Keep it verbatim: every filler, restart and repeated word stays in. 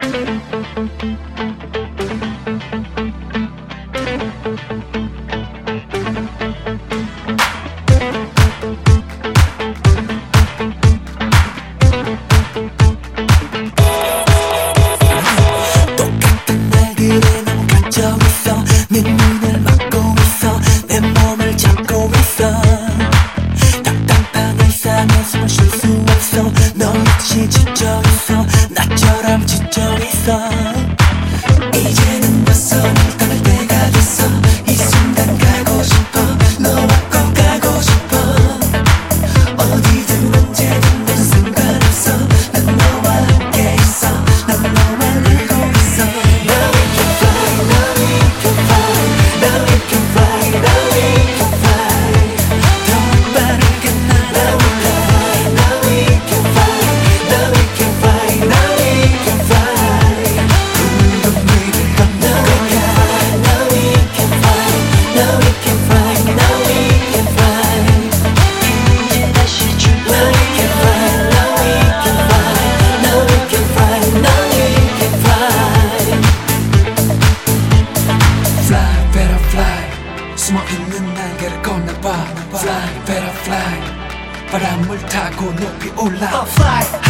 똑같은 날들에 너무 갇혀 있어. 내 눈을 막고 있어. 내 몸을 잡고 있어. 답답한 일상에 숨을 쉴 수 없어. 너 역시 지쳐 있어. 나처럼 지쳐 있어. 이제는 벗어날 떠날 때가 됐어. 이 순간 가고 싶어. 너와 꼭 가고 싶어. 어디든 언제든 난 상관없어. 난 너와 함께 있어. 난 너만 알고 있어. Now we can fly, now we can fly, now we can fly, now we can fly. 더 빠르게 날아. Now we can fly, now we can fly, now we can fly. 푸른 위를 건너 거야. Now we can fly, now we can fly, now we can fly. 이제 다시 출발. Now we can fly, now we can fly, now we can fly, now we can fly. Fly, better fly. 숨어있는 날개를 꺼내봐. Fly, better fly. 바람을 타고 높이 올라. Fly.